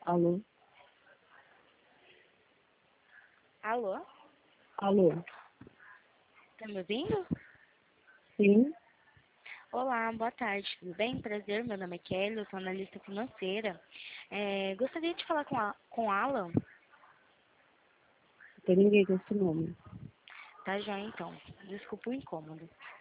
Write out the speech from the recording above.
Alô? Alô? Alô? Tá me ouvindo? Sim? Olá, boa tarde, tudo bem? Prazer, meu nome é Kelly, eu sou analista financeira. Gostaria de falar com Alan, Não tem ninguém com esse nome. tá já então. Desculpa o incômodo.